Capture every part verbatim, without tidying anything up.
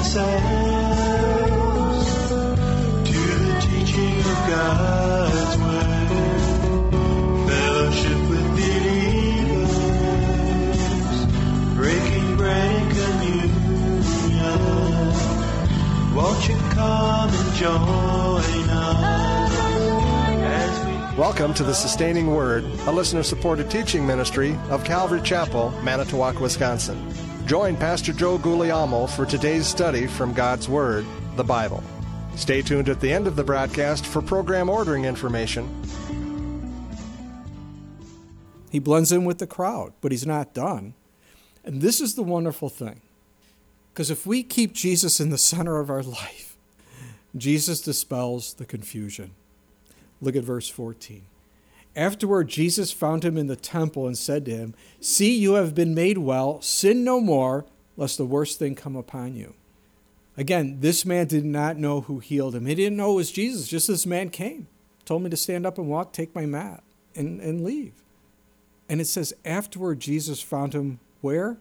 ourselves to the teaching of God's word, fellowship with believers, breaking bread and communion. Won't you come and join us as we... Welcome to the Sustaining Word, a listener-supported teaching ministry of Calvary Chapel, Manitowoc, Wisconsin. Join Pastor Joe Guglielmo for today's study from God's Word, the Bible. Stay tuned at the end of the broadcast for program ordering information. He blends in with the crowd, but he's not done. And this is the wonderful thing. Because if we keep Jesus in the center of our life, Jesus dispels the confusion. Look at verse fourteen. Afterward, Jesus found him in the temple and said to him, "See, you have been made well. Sin no more, lest the worst thing come upon you." Again, this man did not know who healed him. He didn't know it was Jesus. Just this man came, told me to stand up and walk, take my mat, and, and leave. And it says, afterward, Jesus found him where?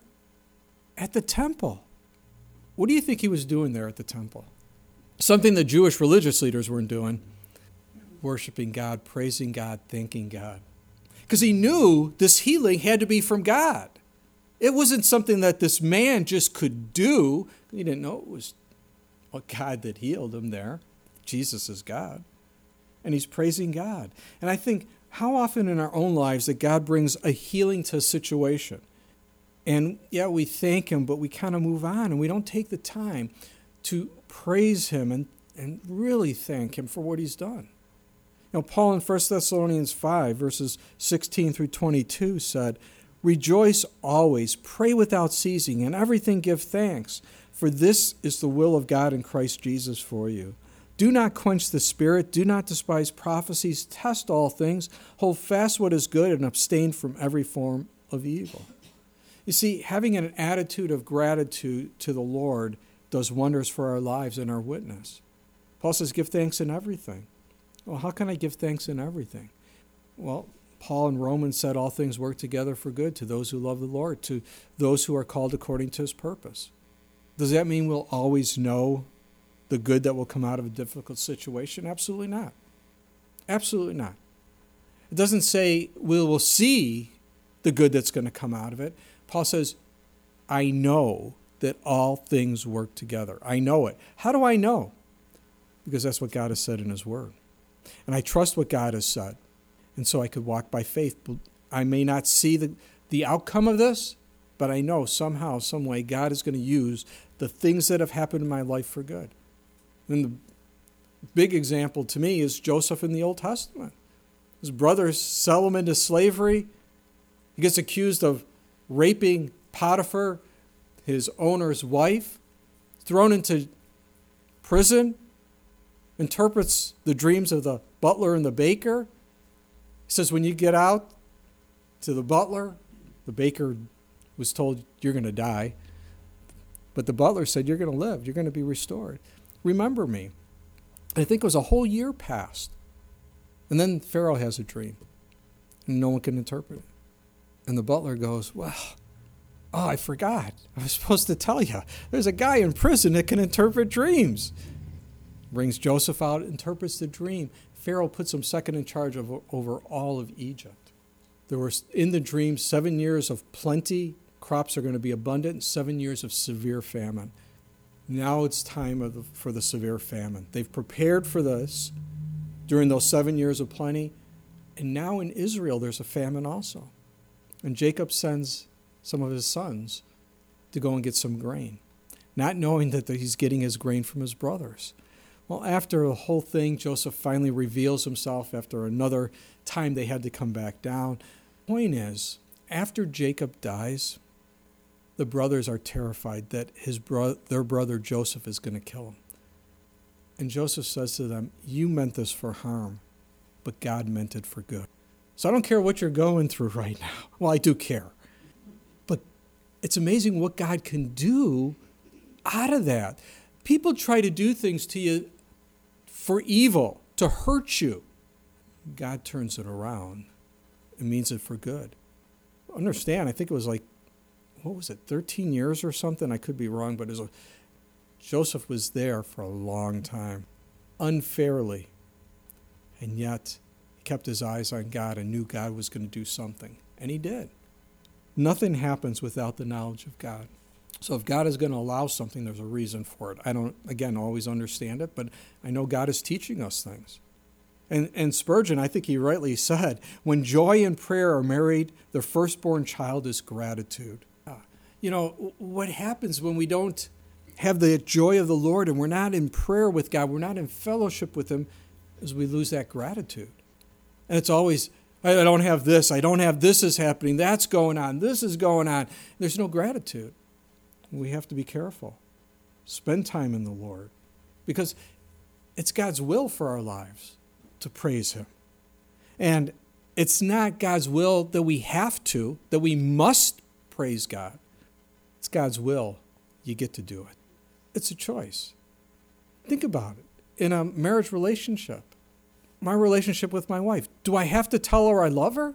At the temple. What do you think he was doing there at the temple? Something the Jewish religious leaders weren't doing. Worshiping God, praising God, thanking God. Because he knew this healing had to be from God. It wasn't something that this man just could do. He didn't know it was a God that healed him there. Jesus is God. And he's praising God. And I think how often in our own lives that God brings a healing to a situation. And yeah, we thank him, but we kind of move on and we don't take the time to praise him and, and really thank him for what he's done. You know, Paul in First Thessalonians five, verses sixteen through twenty-two said, "Rejoice always, pray without ceasing, and everything give thanks, for this is the will of God in Christ Jesus for you. Do not quench the spirit, do not despise prophecies, test all things, hold fast what is good, and abstain from every form of evil." You see, having an attitude of gratitude to the Lord does wonders for our lives and our witness. Paul says, give thanks in everything. Well, how can I give thanks in everything? Well, Paul in Romans said all things work together for good to those who love the Lord, to those who are called according to his purpose. Does that mean we'll always know the good that will come out of a difficult situation? Absolutely not. Absolutely not. It doesn't say we will see the good that's going to come out of it. Paul says, I know that all things work together. I know it. How do I know? Because that's what God has said in his word. And I trust what God has said. And so I could walk by faith. I may not see the, the outcome of this, but I know somehow, some way, God is going to use the things that have happened in my life for good. And the big example to me is Joseph in the Old Testament. His brothers sell him into slavery. He gets accused of raping Potiphar, his owner's wife, thrown into prison, interprets the dreams of the butler and the baker. He says, when you get out to the butler, the baker was told, you're going to die. But the butler said, you're going to live. You're going to be restored. Remember me. And I think it was a whole year passed. And then Pharaoh has a dream. And no one can interpret it. And the butler goes, well, oh, I forgot. I was supposed to tell you. There's a guy in prison that can interpret dreams. Brings Joseph out, interprets the dream. Pharaoh puts him second in charge of, over all of Egypt. There were, in the dream, seven years of plenty. Crops are going to be abundant. Seven years of severe famine. Now it's time of the, for the severe famine. They've prepared for this during those seven years of plenty. And now in Israel, there's a famine also. And Jacob sends some of his sons to go and get some grain, not knowing that he's getting his grain from his brothers. Well, after the whole thing, Joseph finally reveals himself after another time they had to come back down. Point is, after Jacob dies, the brothers are terrified that his bro- their brother Joseph is going to kill him. And Joseph says to them, you meant this for harm, but God meant it for good. So I don't care what you're going through right now. Well, I do care. But it's amazing what God can do out of that. People try to do things to you for evil, to hurt you. God turns it around and means it for good. Understand, I think it was like, what was it, thirteen years or something? I could be wrong, but it was a Joseph was there for a long time, unfairly, and yet he kept his eyes on God and knew God was going to do something, and he did. Nothing happens without the knowledge of God. So if God is going to allow something, there's a reason for it. I don't, again, always understand it, but I know God is teaching us things. And, and Spurgeon, I think he rightly said, when joy and prayer are married, the firstborn child is gratitude. You know, what happens when we don't have the joy of the Lord and we're not in prayer with God, we're not in fellowship with Him, is we lose that gratitude. And it's always, I don't have this, I don't have this is happening, that's going on, this is going on. There's no gratitude. We have to be careful. Spend time in the Lord, because it's God's will for our lives to praise Him. And it's not God's will that we have to, that we must praise God. It's God's will. You get to do it. It's a choice. Think about it. In a marriage relationship, my relationship with my wife, do I have to tell her I love her?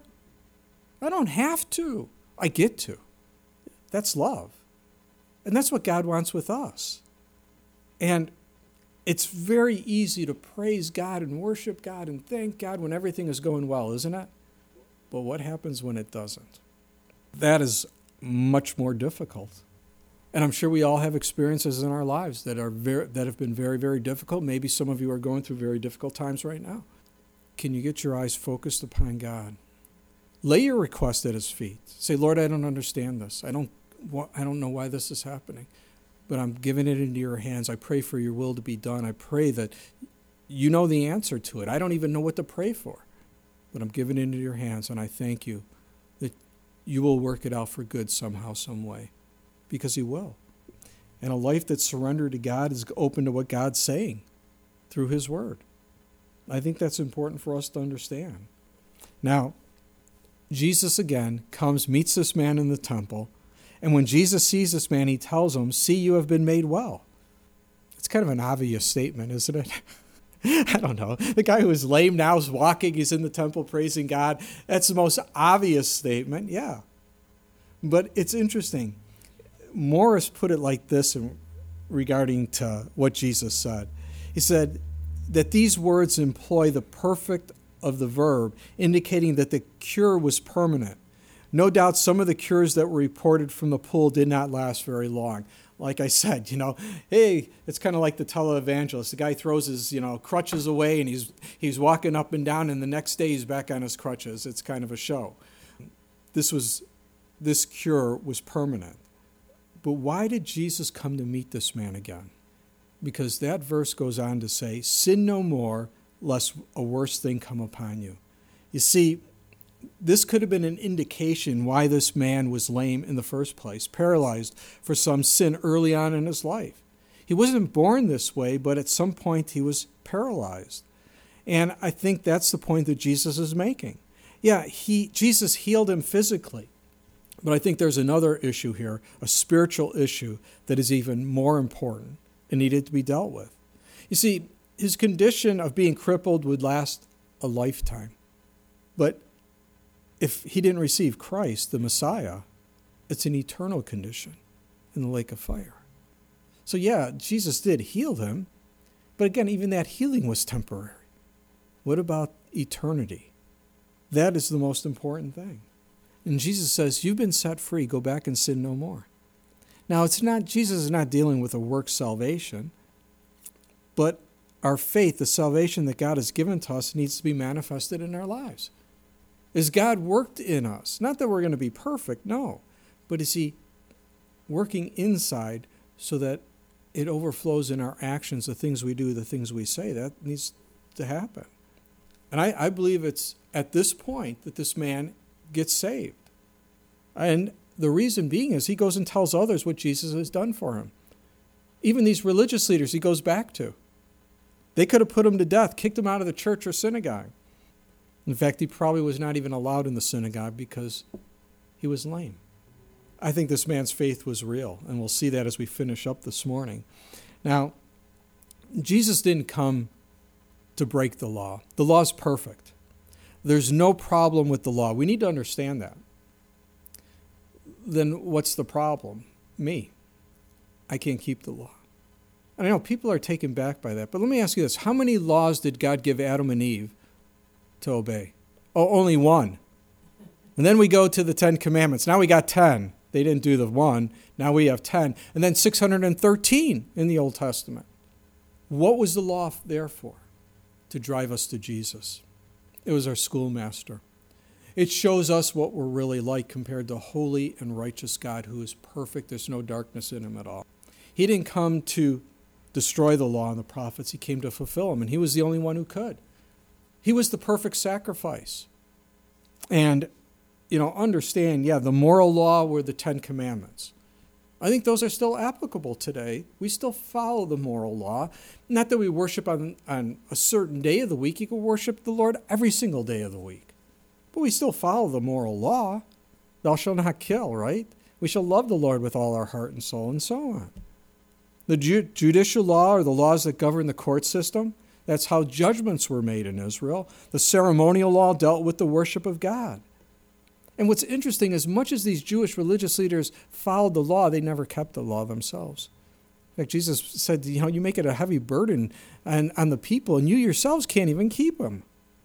I don't have to. I get to. That's love. And that's what God wants with us. And it's very easy to praise God and worship God and thank God when everything is going well, isn't it? But what happens when it doesn't? That is much more difficult. And I'm sure we all have experiences in our lives that are very, that have been very, very difficult. Maybe some of you are going through very difficult times right now. Can you get your eyes focused upon God? Lay your request at His feet. Say, Lord, I don't understand this. I don't, I don't know why this is happening, but I'm giving it into your hands. I pray for your will to be done. I pray that you know the answer to it. I don't even know what to pray for, but I'm giving it into your hands, and I thank you that you will work it out for good somehow, some way, because He will. And a life that's surrendered to God is open to what God's saying through His Word. I think that's important for us to understand. Now, Jesus again comes, meets this man in the temple, and when Jesus sees this man, He tells him, see, you have been made well. It's kind of an obvious statement, isn't it? I don't know. The guy who is lame now is walking. He's in the temple praising God. That's the most obvious statement, yeah. But it's interesting. Morris put it like this in, regarding to what Jesus said. He said that these words employ the perfect of the verb, indicating that the cure was permanent. No doubt some of the cures that were reported from the pool did not last very long. Like I said, you know, hey, it's kind of like the televangelist. The guy throws his, you know, crutches away and he's he's walking up and down, and the next day he's back on his crutches. It's kind of a show. This was, this cure was permanent. But why did Jesus come to meet this man again? Because that verse goes on to say, sin no more, lest a worse thing come upon you. You see, this could have been an indication why this man was lame in the first place, paralyzed for some sin early on in his life. He wasn't born this way, but at some point he was paralyzed. And I think that's the point that Jesus is making. Yeah, he Jesus healed him physically, but I think there's another issue here, a spiritual issue that is even more important and needed to be dealt with. You see, his condition of being crippled would last a lifetime. But if he didn't receive Christ, the Messiah, it's an eternal condition in the lake of fire. So yeah, Jesus did heal him, but again, even that healing was temporary. What about eternity? That is the most important thing. And Jesus says, you've been set free, go back and sin no more. Now, it's not, Jesus is not dealing with a work salvation, but our faith, the salvation that God has given to us, needs to be manifested in our lives. Is God worked in us? Not that we're going to be perfect, no. But is He working inside so that it overflows in our actions, the things we do, the things we say? That needs to happen. And I, I believe it's at this point that this man gets saved. And the reason being is he goes and tells others what Jesus has done for him. Even these religious leaders he goes back to. They could have put him to death, kicked him out of the church or synagogue. In fact, he probably was not even allowed in the synagogue because he was lame. I think this man's faith was real, and we'll see that as we finish up this morning. Now, Jesus didn't come to break the law. The law is perfect. There's no problem with the law. We need to understand that. Then what's the problem? Me. I can't keep the law. And I know people are taken back by that, but let me ask you this. How many laws did God give Adam and Eve to obey? Oh, only one. And then we go to the Ten Commandments. Now we got ten. They didn't do the one. Now we have ten. And then six hundred thirteen in the Old Testament. What was the law there for? To drive us to Jesus. It was our schoolmaster. It shows us what we're really like compared to holy and righteous God who is perfect. There's no darkness in him at all. He didn't come to destroy the law and the prophets. He came to fulfill them, and he was the only one who could. He was the perfect sacrifice. And, you know, understand, yeah, the moral law were the Ten Commandments. I think those are still applicable today. We still follow the moral law. Not that we worship on, on a certain day of the week. You can worship the Lord every single day of the week. But we still follow the moral law. Thou shalt not kill, right? We shall love the Lord with all our heart and soul, and so on. The ju- judicial law, or the laws that govern the court system, that's how judgments were made in Israel. The ceremonial law dealt with the worship of God. And what's interesting, as much as these Jewish religious leaders followed the law, they never kept the law themselves. In fact, Jesus said, you know, you make it a heavy burden on, on the people, and you yourselves can't even keep them.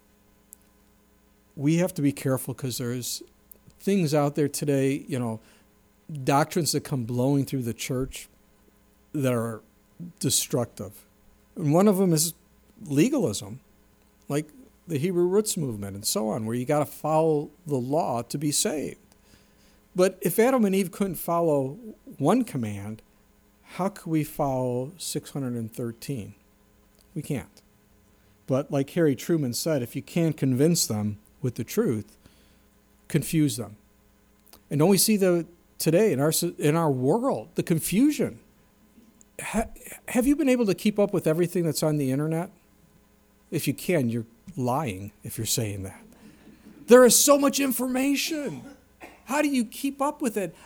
We have to be careful because there's things out there today, you know, doctrines that come blowing through the church that are destructive. And one of them is legalism, like the Hebrew Roots movement and so on, where you got to follow the law to be saved. But if Adam and Eve couldn't follow one command, how could we follow six hundred thirteen? We can't. But like Harry Truman said, if you can't convince them with the truth, confuse them. And don't we see the today in our in our world, the confusion? Ha, have you been able to keep up with everything that's on the internet? If you can, you're lying if you're saying that. There is so much information. How do you keep up with it?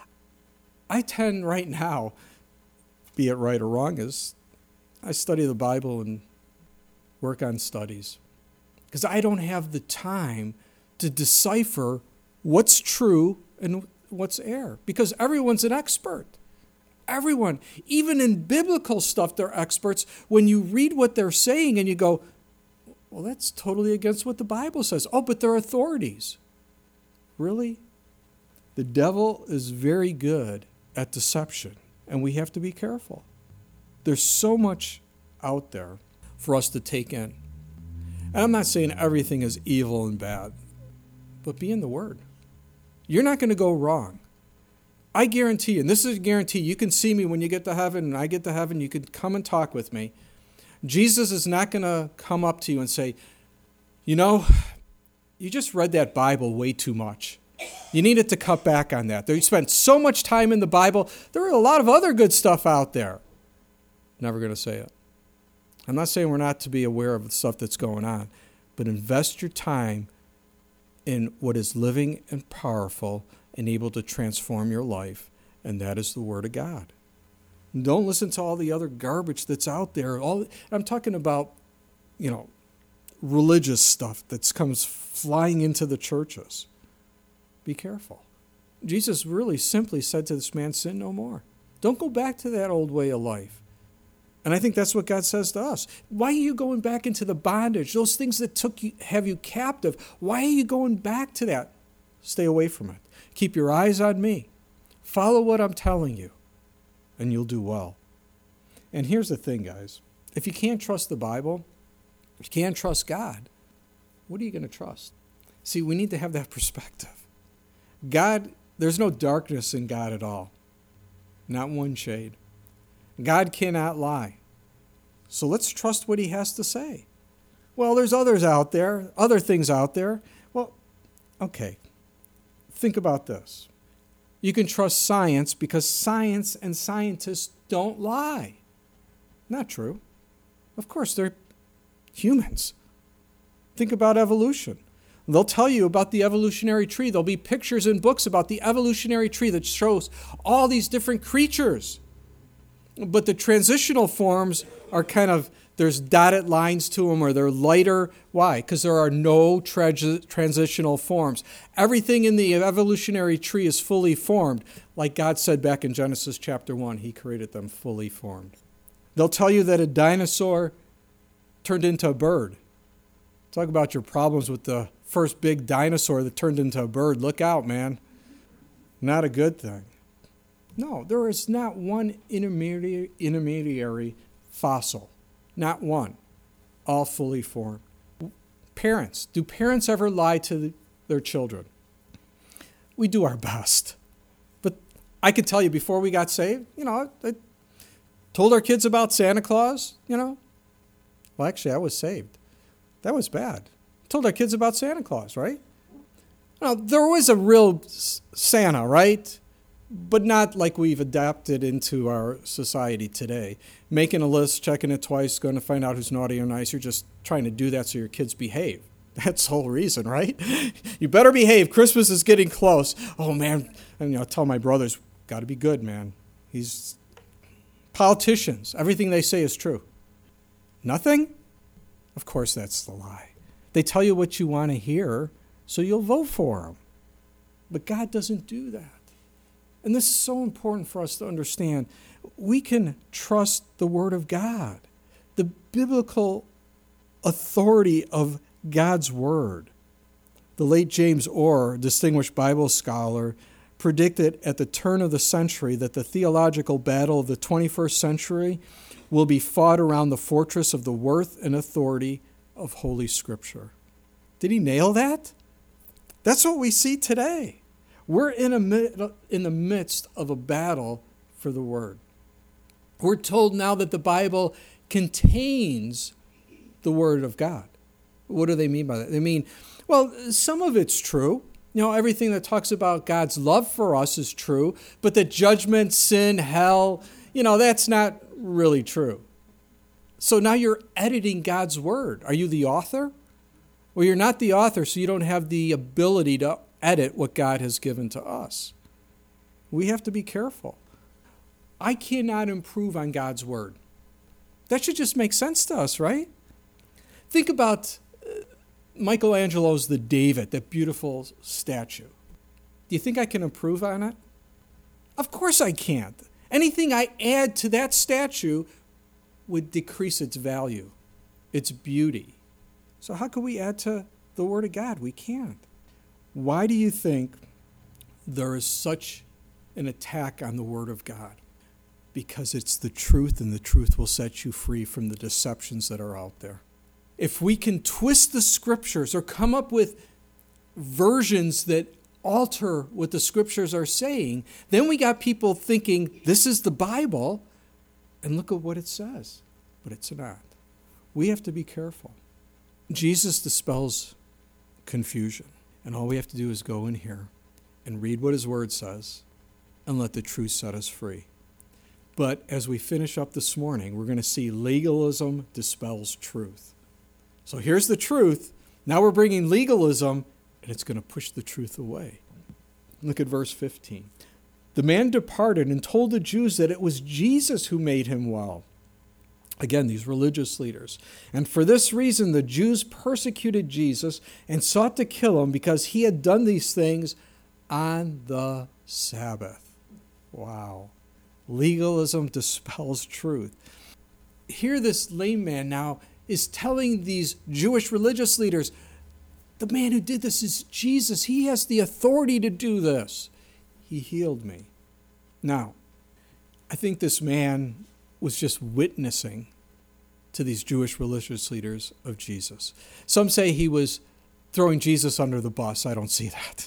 I tend right now, be it right or wrong, is I study the Bible and work on studies. Because I don't have the time to decipher what's true and what's error. Because everyone's an expert. Everyone. Even in biblical stuff, they're experts. When you read what they're saying and you go, well, that's totally against what the Bible says. Oh, but they're authorities. Really? The devil is very good at deception, and we have to be careful. There's so much out there for us to take in. And I'm not saying everything is evil and bad, but be in the Word. You're not going to go wrong. I guarantee you, and this is a guarantee, you can see me when you get to heaven, and I get to heaven, you can come and talk with me. Jesus is not going to come up to you and say, you know, you just read that Bible way too much. You needed to cut back on that. You spent so much time in the Bible. There are a lot of other good stuff out there. Never going to say it. I'm not saying we're not to be aware of the stuff that's going on, but invest your time in what is living and powerful and able to transform your life, and that is the Word of God. And don't listen to all the other garbage that's out there. All I'm talking about, you know, religious stuff that comes flying into the churches. Be careful. Jesus really simply said to this man, sin no more. Don't go back to that old way of life. And I think that's what God says to us. Why are you going back into the bondage? Those things that took you, have you captive. Why are you going back to that? Stay away from it. Keep your eyes on me. Follow what I'm telling you, and you'll do well. And here's the thing, guys. If you can't trust the Bible, if you can't trust God, what are you going to trust? See, we need to have that perspective. God, there's no darkness in God at all. Not one shade. God cannot lie. So let's trust what he has to say. Well, there's others out there, other things out there. Well, okay. Think about this. You can trust science because science and scientists don't lie. Not true. Of course, they're humans. Think about evolution. They'll tell you about the evolutionary tree. There'll be pictures in books about the evolutionary tree that shows all these different creatures. But the transitional forms are kind of, there's dotted lines to them or they're lighter. Why? Because there are no tra- transitional forms. Everything in the evolutionary tree is fully formed. Like God said back in Genesis chapter one, he created them fully formed. They'll tell you that a dinosaur turned into a bird. Talk about your problems with the first big dinosaur that turned into a bird. Look out, man. Not a good thing. No, there is not one intermediary, intermediary fossil. Not one. All fully formed. Parents. Do parents ever lie to their children? We do our best. But I can tell you, before we got saved, you know, I told our kids about Santa Claus, you know. Well, actually, I was saved. That was bad. Told our kids about Santa Claus, right? Now, there was a real Santa, right? But not like we've adapted into our society today. Making a list, checking it twice, going to find out who's naughty or nice. You're just trying to do that so your kids behave. That's the whole reason, right? You better behave. Christmas is getting close. Oh, man. And, you know, I tell my brothers, got to be good, man. He's politicians. Everything they say is true. Nothing? Of course, that's the lie. They tell you what you want to hear, so you'll vote for them. But God doesn't do that. And this is so important for us to understand. We can trust the Word of God, the biblical authority of God's Word. The late James Orr, distinguished Bible scholar, predicted at the turn of the century that the theological battle of the twenty-first century will be fought around the fortress of the worth and authority of Holy Scripture. Did he nail that? That's what we see today. We're in, a, in the midst of a battle for the Word. We're told now that the Bible contains the Word of God. What do they mean by that? They mean, well, some of it's true. You know, everything that talks about God's love for us is true, but that judgment, sin, hell, you know, that's not really true. So now you're editing God's Word. Are you the author? Well, you're not the author, so you don't have the ability to edit what God has given to us. We have to be careful. I cannot improve on God's Word. That should just make sense to us, right? Think about Michelangelo's The David, that beautiful statue. Do you think I can improve on it? Of course I can't. Anything I add to that statue would decrease its value, its beauty. So how can we add to the Word of God? We can't. Why do you think there is such an attack on the Word of God? Because it's the truth, and the truth will set you free from the deceptions that are out there. If we can twist the Scriptures or come up with versions that alter what the Scriptures are saying, then we got people thinking this is the Bible, and look at what it says. But it's not. We have to be careful. Jesus dispels confusion. And all we have to do is go in here and read what his word says and let the truth set us free. But as we finish up this morning, we're going to see legalism dispels truth. So here's the truth. Now we're bringing legalism, and it's going to push the truth away. Look at verse fifteen. The man departed and told the Jews that it was Jesus who made him well. Again, these religious leaders. And for this reason, the Jews persecuted Jesus and sought to kill him because he had done these things on the Sabbath. Wow. Legalism dispels truth. Here this lame man now is telling these Jewish religious leaders, the man who did this is Jesus. He has the authority to do this. He healed me. Now, I think this man was just witnessing to these Jewish religious leaders of Jesus. Some say he was throwing Jesus under the bus. I don't see that.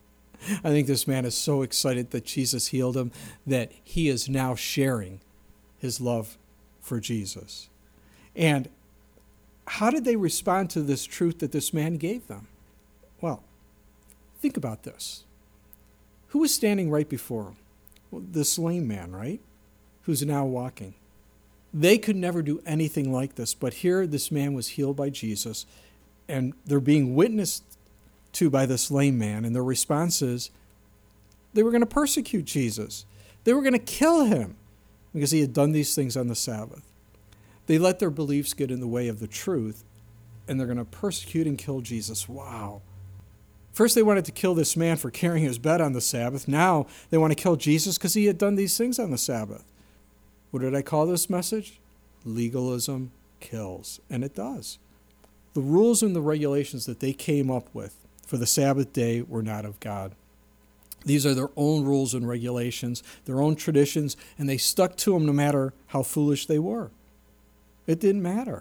I think this man is so excited that Jesus healed him that he is now sharing his love for Jesus. And how did they respond to this truth that this man gave them? Well, think about this. Who was standing right before him? Well, this lame man, right? Who's now walking. They could never do anything like this, but here this man was healed by Jesus, and they're being witnessed to by this lame man, and their response is they were going to persecute Jesus. They were going to kill him because he had done these things on the Sabbath. They let their beliefs get in the way of the truth, and they're going to persecute and kill Jesus. Wow. First they wanted to kill this man for carrying his bed on the Sabbath. Now they want to kill Jesus because he had done these things on the Sabbath. What did I call this message? Legalism kills, and it does. The rules and the regulations that they came up with for the Sabbath day were not of God. These are their own rules and regulations, their own traditions, and they stuck to them no matter how foolish they were. It didn't matter.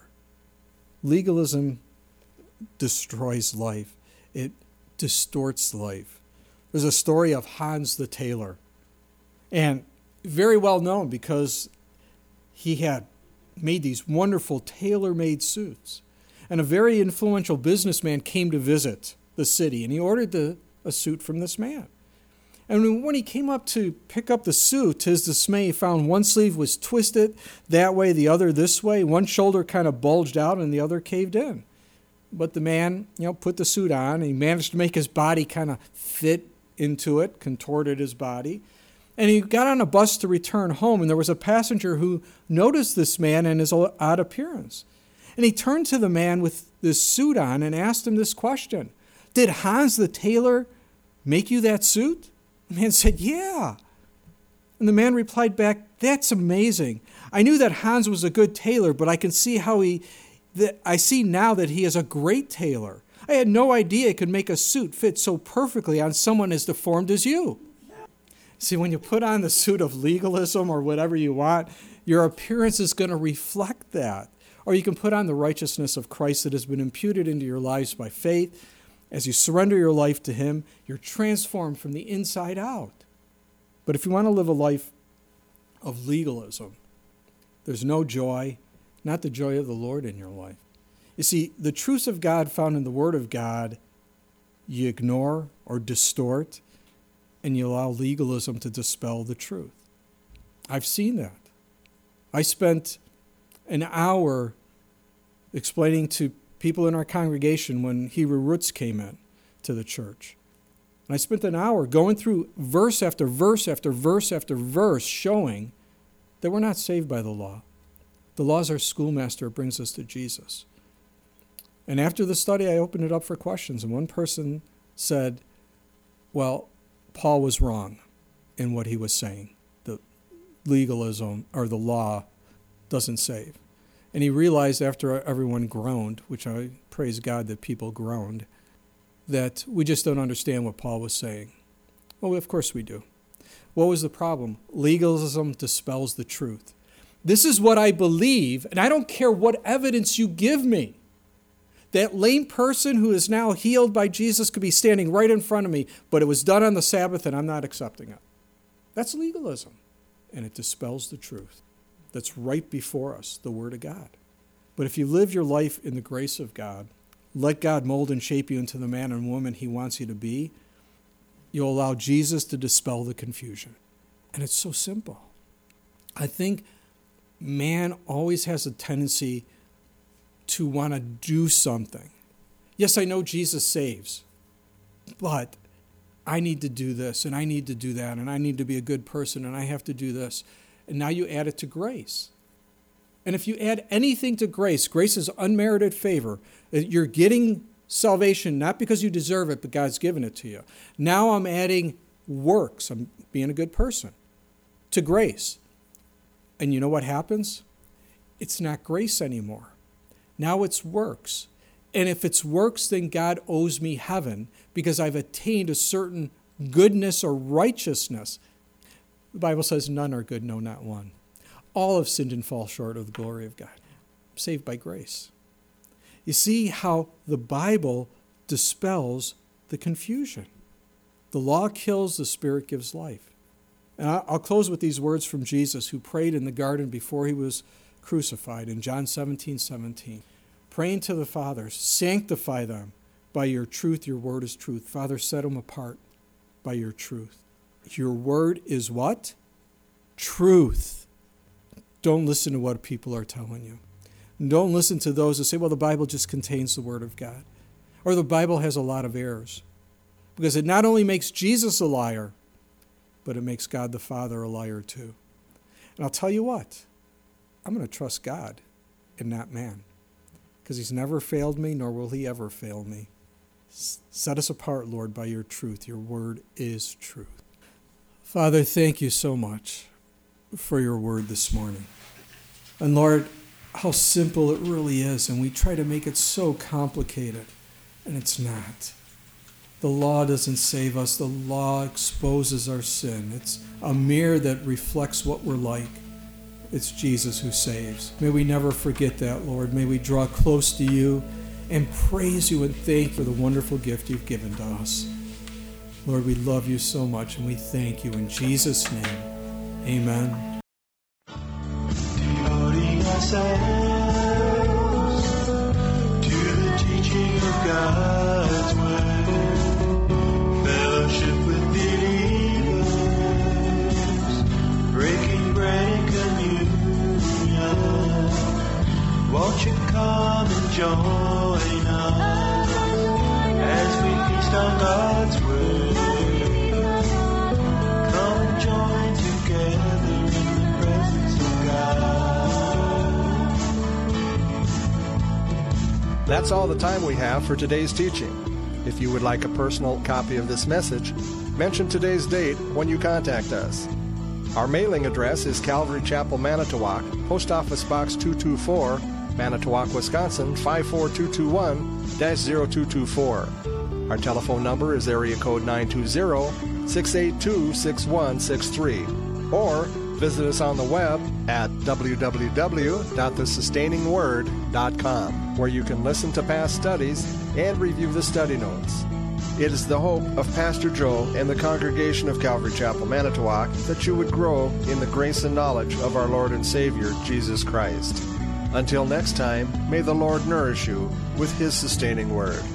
Legalism destroys life. It distorts life. There's a story of Hans the tailor, and very well known because he had made these wonderful tailor-made suits. And a very influential businessman came to visit the city, and he ordered the, a suit from this man. And when he came up to pick up the suit, to his dismay, he found one sleeve was twisted that way, the other this way. One shoulder kind of bulged out and the other caved in. But the man, you know, put the suit on, and he managed to make his body kind of fit into it, contorted his body. And he got on a bus to return home, and there was a passenger who noticed this man and his odd appearance. And he turned to the man with this suit on and asked him this question: "Did Hans the tailor make you that suit?" The man said, "Yeah." And the man replied back, "That's amazing. I knew that Hans was a good tailor, but I can see how he, that I see now that he is a great tailor. I had no idea he could make a suit fit so perfectly on someone as deformed as you." See, when you put on the suit of legalism or whatever you want, your appearance is going to reflect that. Or you can put on the righteousness of Christ that has been imputed into your lives by faith. As you surrender your life to Him, you're transformed from the inside out. But if you want to live a life of legalism, there's no joy, not the joy of the Lord in your life. You see, the truths of God found in the Word of God, you ignore or distort, and you allow legalism to dispel the truth. I've seen that. I spent an hour explaining to people in our congregation when Hebrew Roots came in to the church. And I spent an hour going through verse after verse after verse after verse showing that we're not saved by the law. The law is our schoolmaster. It brings us to Jesus. And after the study, I opened it up for questions. And one person said, well, Paul was wrong in what he was saying. The legalism or the law doesn't save. And he realized after everyone groaned, which I praise God that people groaned, that we just don't understand what Paul was saying. Well, of course we do. What was the problem? Legalism dispels the truth. This is what I believe, and I don't care what evidence you give me. That lame person who is now healed by Jesus could be standing right in front of me, but it was done on the Sabbath and I'm not accepting it. That's legalism, and it dispels the truth that's right before us, the Word of God. But if you live your life in the grace of God, let God mold and shape you into the man and woman He wants you to be, you'll allow Jesus to dispel the confusion. And it's so simple. I think man always has a tendency to want to do something. Yes, I know Jesus saves, but I need to do this, and I need to do that, and I need to be a good person, and I have to do this. And now you add it to grace. And if you add anything to grace, grace is unmerited favor. You're getting salvation not because you deserve it, but God's given it to you. Now I'm adding works. I'm being a good person to grace. And you know what happens? It's not grace anymore. Now it's works. And if it's works, then God owes me heaven because I've attained a certain goodness or righteousness. The Bible says none are good, no, not one. All have sinned and fall short of the glory of God. I'm saved by grace. You see how the Bible dispels the confusion. The law kills, the Spirit gives life. And I'll close with these words from Jesus, who prayed in the garden before He was crucified in John seventeen seventeen. Praying to the Father, sanctify them by your truth. Your word is truth. Father, set them apart by your truth. Your word is what? Truth. Don't listen to what people are telling you. Don't listen to those who say, well, the Bible just contains the Word of God. Or the Bible has a lot of errors. Because it not only makes Jesus a liar, but it makes God the Father a liar too. And I'll tell you what, I'm going to trust God and not man. Because He's never failed me, nor will He ever fail me. Set us apart, Lord, by your truth. Your word is truth. Father, thank you so much for your word this morning. And Lord, how simple it really is, and we try to make it so complicated, and it's not. The law doesn't save us. The law exposes our sin. It's a mirror that reflects what we're like. It's Jesus who saves. May we never forget that, Lord. May we draw close to you and praise you and thank you for the wonderful gift you've given to us. Lord, we love you so much, and we thank you in Jesus' name. Amen. Devoting ourselves to the teaching of God's word, fellowship with believers, breaking bread and communion. Won't you come and join us as we feast on God's word? Come and join together in the presence of God. That's all the time we have for today's teaching. If you would like a personal copy of this message, mention today's date when you contact us. Our mailing address is Calvary Chapel, Manitowoc, Post Office Box two two four, Manitowoc, Wisconsin five four two two one dash zero two two four. Our telephone number is area code nine two zero, six eight two, six one six three. Or visit us on the web at w w w dot the sustaining word dot com, where you can listen to past studies and review the study notes. It is the hope of Pastor Joe and the congregation of Calvary Chapel, Manitowoc, that you would grow in the grace and knowledge of our Lord and Savior, Jesus Christ. Until next time, may the Lord nourish you with His sustaining word.